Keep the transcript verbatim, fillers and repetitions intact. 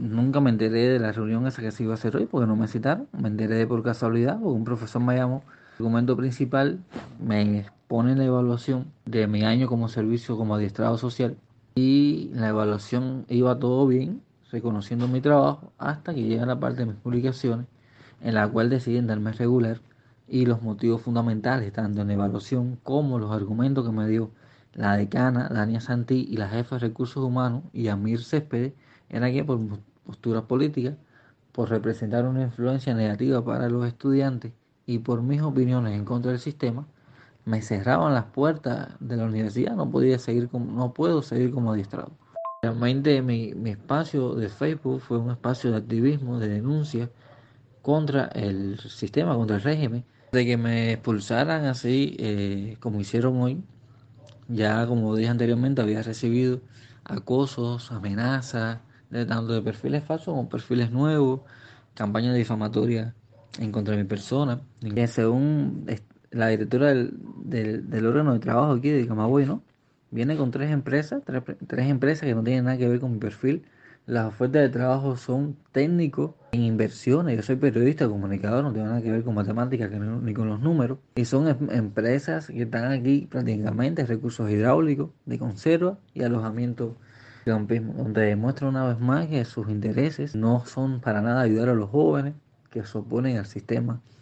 nunca me enteré de la reunión esa que se iba a hacer hoy porque no me citaron. Me enteré por casualidad porque un profesor me llamó. El argumento principal me pone la evaluación de mi año como servicio como adiestrado social y la evaluación iba todo bien, reconociendo mi trabajo, hasta que llega la parte de mis publicaciones en la cual deciden darme regular y los motivos fundamentales, tanto en la evaluación como los argumentos que me dio la decana, Dania Santí, y la jefa de recursos humanos, Yamir Céspedes, era que por posturas políticas, por representar una influencia negativa para los estudiantes y por mis opiniones en contra del sistema, me cerraban las puertas de la universidad, no podía seguir como, no puedo seguir como adiestrado. Realmente mi, mi espacio de Facebook fue un espacio de activismo, de denuncia contra el sistema, contra el régimen, de que me expulsaran así eh, como hicieron hoy. Ya como dije anteriormente, había recibido acosos, amenazas, de tanto de perfiles falsos como perfiles nuevos, campañas difamatorias en contra de mi persona. Que según es- la directora del, del, del órgano de trabajo aquí de Camagüey, ¿no? Viene con tres empresas, tres, tres empresas que no tienen nada que ver con mi perfil. Las ofertas de trabajo son técnicos en inversiones. Yo soy periodista, comunicador, no tengo nada que ver con matemáticas que no- ni con los números. Y son em- empresas que están aquí prácticamente, recursos hidráulicos, de conserva y alojamiento de campismo, donde demuestra una vez más que sus intereses no son para nada ayudar a los jóvenes que se oponen al sistema